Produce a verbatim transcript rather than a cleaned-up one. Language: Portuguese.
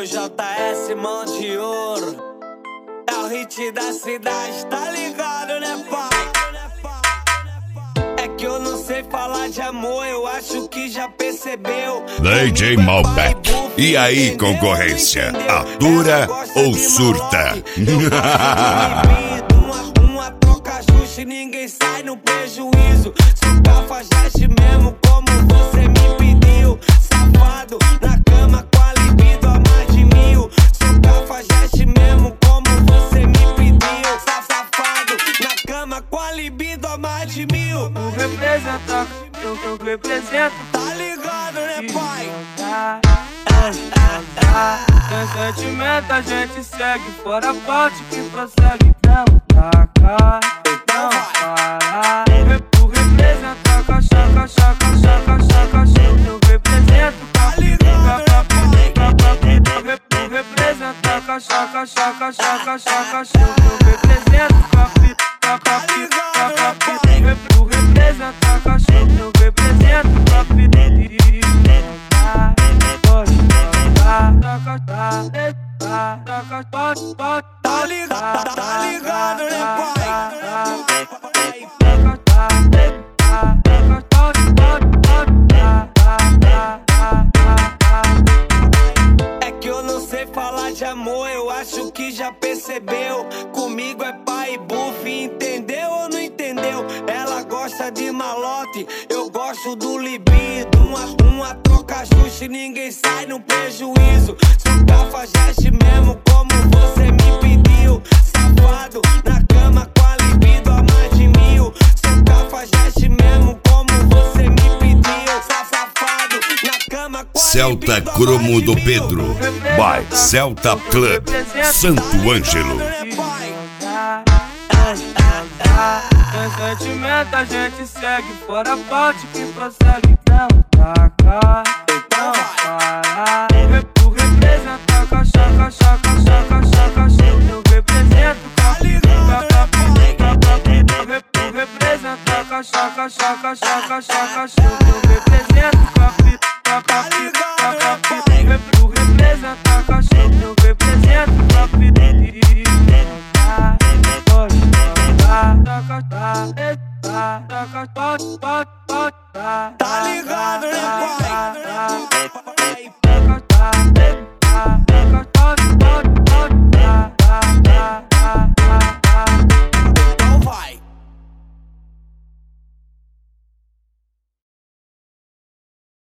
J S, mão de ouro. É o hit da cidade, tá ligado, né, pai? É que eu não sei falar de amor, eu acho que já percebeu. D J Malbec. E aí, concorrência? Atura ou surta? uma, uma troca justa e ninguém sai no prejuízo. Se o cafajeste mesmo como você me pediu. Safado, na cama com a libido a mais de mil. Se o cafajeste mesmo como você me pediu. Safado, na cama com a libido a mais de mil. Tu representa, eu, eu represento. Tá ligado, né, pai? Sem sentimento a gente segue, fora parte que prossegue. Não taca, não para. Tu representa, caixa, caixa, caixa, caixa, caixa. Eu represento, tá ligado, né, pai? Tu representa, caixa, caixa, caixa, caixa, caixa. Eu represento, capi, capi, capi. Tu representa, caixa, eu represento, capi. Tá ligado, tá ligado, né, pai? É que eu não sei falar de amor, eu acho que já percebeu. Comigo é pai e buff, entendeu ou não entendeu? Ela gosta de malote, eu gosto do libido. Uma, uma troca justa e ninguém sai no prejuízo. Se o cafajeste mesmo como você me pediu. Safado, na cama com a libido a mais de mil. Se o cafajeste mesmo como você me pediu. Safado, na cama com a Celta libido a Cromo mais do de mil. Pedro, by Celta Club, Santo Ângelo. Sem sentimento a gente segue, fora parte que prossegue. Não taca, não para. Tu representa, caixa, caixa, caixa, caixa, caixa. Eu represento, capi, capi. Tu representa, caixa, caixa, caixa, caixa, caixa. Eu represento, capi, capi, capi. Tu representa, caixa, eu represento, capi. Tá ligado, né, pai? Tá ligado, né, pai?